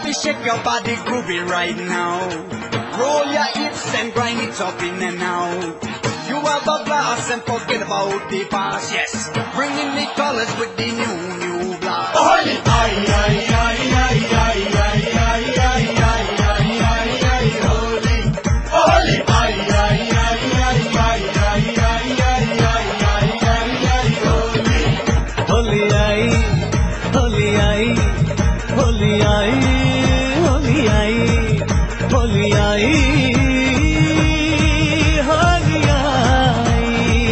fi shake your body groovy right now. Roll your hips and grind it up in and out. You have a blast and forget about the past, yes. Bring in the colors with the new blast. Holy, ay, ay, ay, ay, ay, ay, ay, ay, ay, ay, ay, ay, holy, holy, ay, ay, ay, ay, ay, ay, ay, ay, ay, ay, ay, ay, holy, Holi आई, होली आई, होली आई, होली आई, होली आई, होली आई,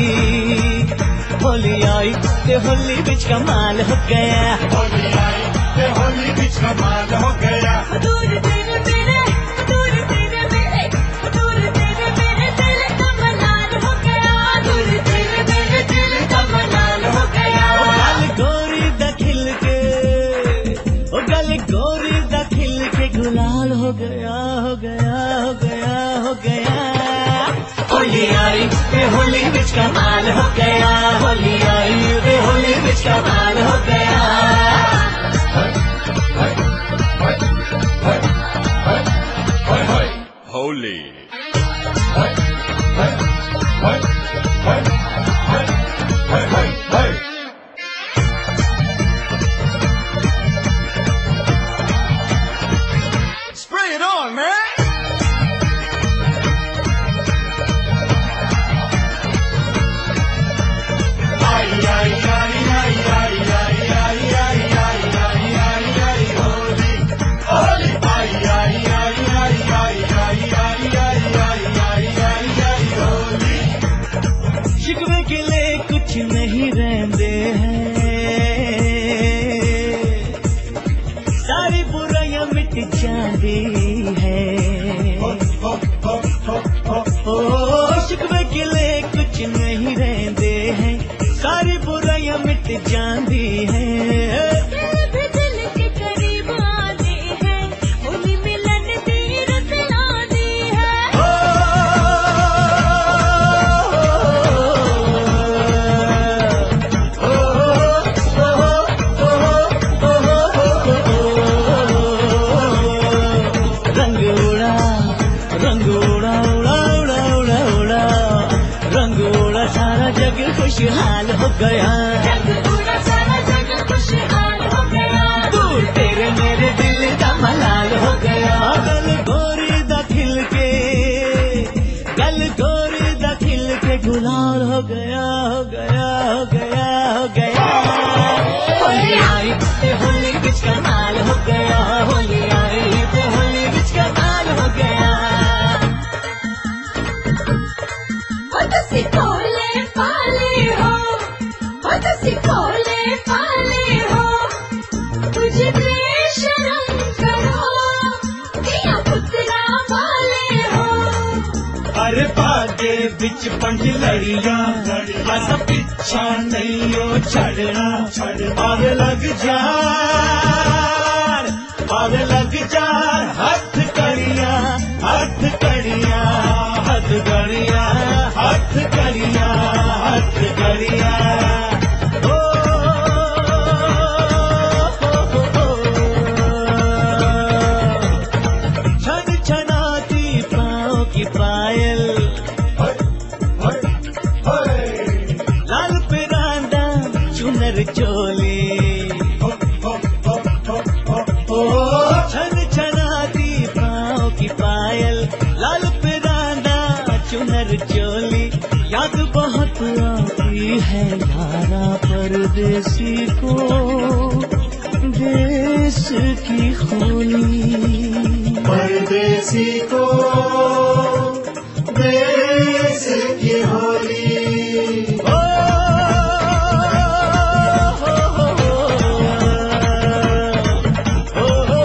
होली आई, ते होली बिच कमाल हो गया। होली आई, ते होली बिच कमाल हो गया। दूर तेरे मेरे, दूर तेरे मेरे, दूर तेरे मेरे दिल का मलाल हो गया। दूर तेरे मेरे दिल का मलाल हो गया। गल गोरी दा खिल के, ओ गल गोरी दा खिल के गुलाल हो गया, हो गया, हो गया, हो गया। होली आई, ते होली बिच कमाल हो गया। होली आई, ते होली बिच कमाल हो गया। Holy. Spray it on, man. Ay, ay, ay, ay, ay, ay, ay, ay, ay, ay, ay, ay, holy, holy, ay, ay, ay, ay, ay, ay, ay, ay, ay, ay, ay, ay, holy. शिकवे के लिए कुछ नहीं रहते हैं, सारी बुराइयां मिट जाती है। ओ शिकवे के लिए कुछ नहीं रहते हैं, सारी बुराइयां मिट जाती है। तेरे दिल के करीब आने हैं, होली मिलन दी रत लानी है। रंग उड़ा, रंग उड़ा, उड़ा, उड़ा, उड़ा, उड़ा, रंग उड़ा, सारा जग खुशहाल हो गया। रंग उड़ा सारा जग खुशहाल हो गया। दूर तेरे मेरे दिल का मलाल हो गया। गल गोरी दा खिल के, गल गोरी दा खिल के गुलाल हो गया, हो गया, हो गया, हो गया। होली आई, ते होली बिच कमाल हो गया। होली आई, ते होली बिच कमाल हो गया। हो तुसी कोले पाले हो, हो तुसी कोले पाले हो, तुझे बेशरम करो, दिया पुतरा वाले हो। अरे बागे बिच पंज लड़ियां, अस पिछा नहीं ओ छड़ना। आग लग जार, आग लग जार, हाथ कड़ियां, हाथ कड़ियां, हाथ कड़ियां, हाथ कड़ियां, हाथ कड़ियां। ओ, छन छनाती पाँव की पायल, लाल पिरांदा चुनर चोली। ओ छन छनाती पाँव की पायल, लाल पिरांदा चुनर चोली। याद बहुत आती है यारा परदेसी को, देश की होली। परदेसी को देश की होली। ओ, हो, हो, हो, हो, हो,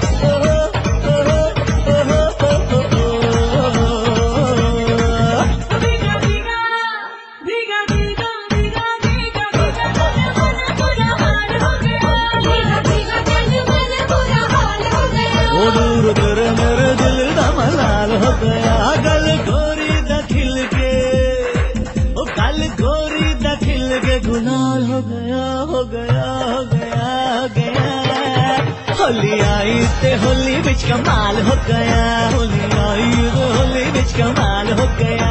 भीगा भीगा, भीगा भीगा, भीगा भीगा, भीगा मन बुरा हाल हो गया। भीगा भीगा दिल मन बुरा हाल हो गया। ओ दूर तेरे मेरे दिल का मलाल हो गया। गल गोरी दा खिल के, ओ गल गोरी दा खिल के गुलाल हो गया, हो गया, हो गया, हो गया। होली आई, ते होली बिच कमाल हो गया, होली आई तो होली बिच कमाल हो गया।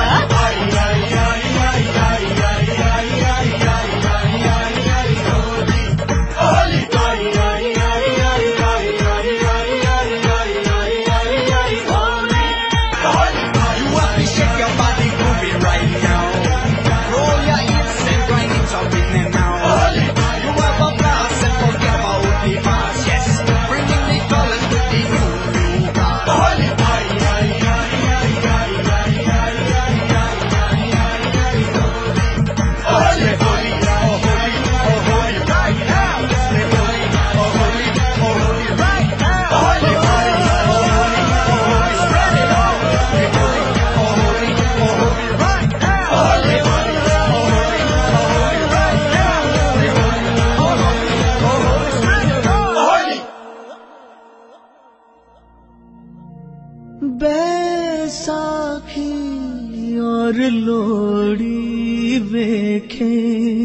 बैसाखी और लोहड़ी देखे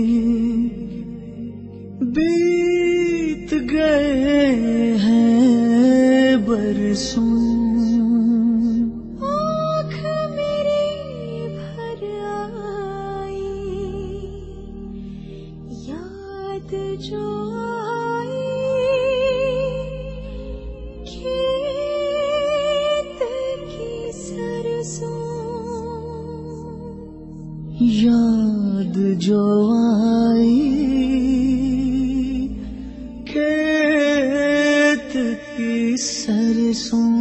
बीत गए हैं बरसों, आँख मेरी भर आई याद जो याद जो आई खेत की सरसों।